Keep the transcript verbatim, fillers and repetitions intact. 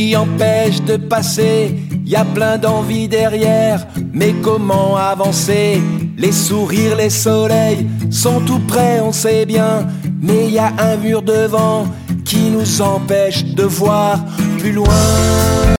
qui empêche de passer. Y a plein d'envies derrière, mais comment avancer? Les sourires, les soleils sont tout près, on sait bien, mais y a un mur devant qui nous empêche de voir plus loin.